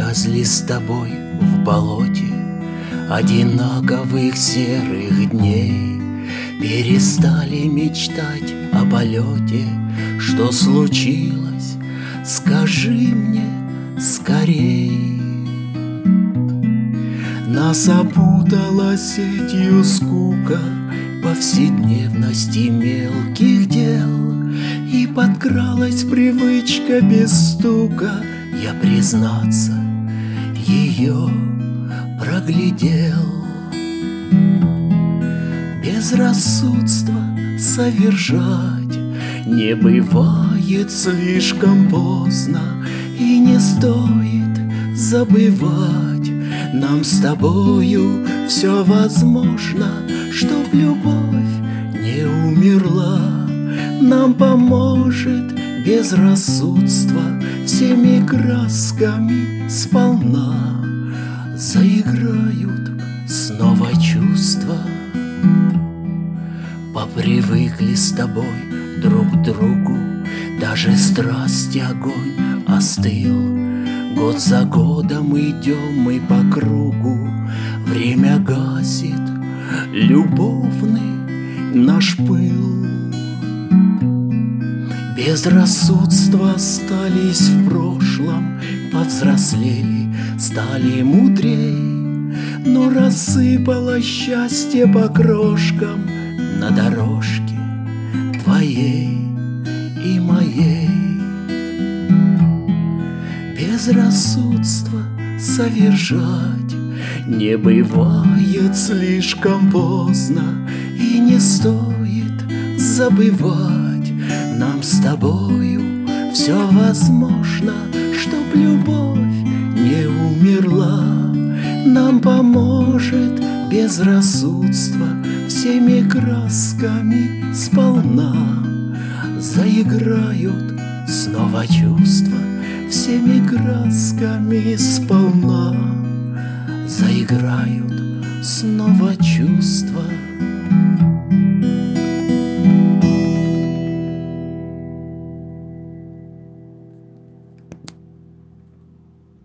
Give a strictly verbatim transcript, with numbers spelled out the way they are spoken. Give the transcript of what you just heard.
Увязли с тобой в болоте одинаковых серых дней, перестали мечтать о полете. Что случилось? Скажи мне скорей. Нас опутала сетью скука повседневности мелких дел, и подкралась привычка без стука. Я, признаться, ее проглядел. Безрассудство совершать не бывает слишком поздно, и не стоит забывать. Нам с тобою все возможно, чтоб любовь не умерла. Нам поможет безрассудство всеми красками сполна. Заиграют снова чувства. Попривыкли с тобой друг к другу, даже страсть и огонь остыл. Год за годом идем мы по кругу, время гасит любовный наш пыл. Безрассудства остались в прошлом, повзрослели, стали мудрей, но рассыпалось счастье по крошкам на дорожке твоей и моей. Безрассудство совершать не бывает слишком поздно, и не стоит забывать. Нам с тобою все возможно, чтоб любовь не умерла. Нам поможет безрассудство всеми красками сполна. Заиграют снова чувства всеми красками сполна. Заиграют снова чувства.